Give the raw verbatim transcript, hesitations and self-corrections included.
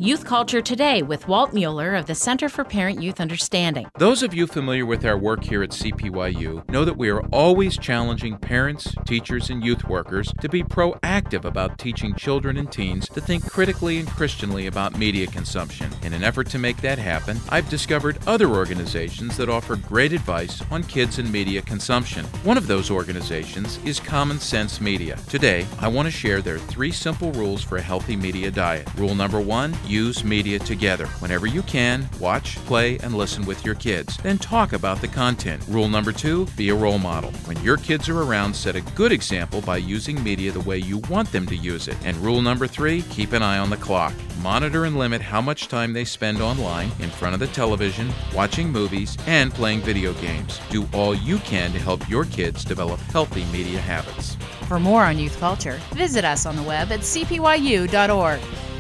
Youth Culture Today with Walt Mueller of the Center for Parent-Youth Understanding. Those of you familiar with our work here at C P Y U know that we are always challenging parents, teachers, and youth workers to be proactive about teaching children and teens to think critically and Christianly about media consumption. In an effort to make that happen, I've discovered other organizations that offer great advice on kids and media consumption. One of those organizations is Common Sense Media. Today, I want to share their three simple rules for a healthy media diet. Rule number one, use media together. Whenever you can, watch, play, and listen with your kids. Then talk about the content. Rule number two, be a role model. When your kids are around, set a good example by using media the way you want them to use it. And rule number three, keep an eye on the clock. Monitor and limit how much time they spend online, in front of the television, watching movies, and playing video games. Do all you can to help your kids develop healthy media habits. For more on youth culture, visit us on the web at c p y u dot org.